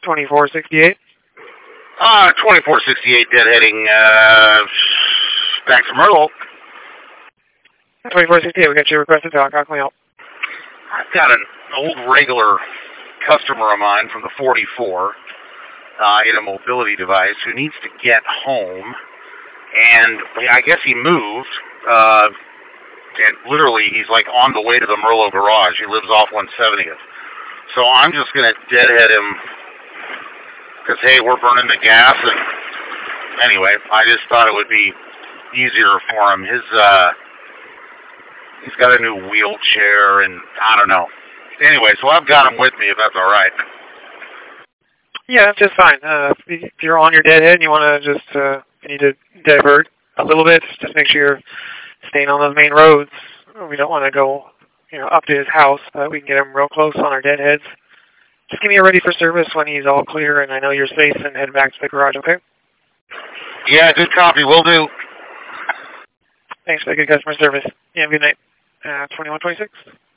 2468. 2468 deadheading back to Myrtle. 2468, we got your request to talk. How can we help? I've got an old regular customer of mine from the 44 in a mobility device who needs to get home, and I guess he moved, and literally he's like on the way to the Merlot garage. He lives off 170th. So I'm just going to deadhead him because, hey, we're burning the gas. And anyway, I just thought it would be easier for him. He's got a new wheelchair, and I don't know. Anyway, so I've got him with me, if that's all right. Yeah, that's just fine. If you're on your deadhead and you want to just, you need to divert a little bit, just make sure you're staying on those main roads. We don't want to go, up to his house, but we can get him real close on our deadheads. Just give me a ready for service when he's all clear and I know you're safe, and head back to the garage, okay? Yeah, good copy. Will do. Thanks for the good customer service. Yeah, have a good night. 2126.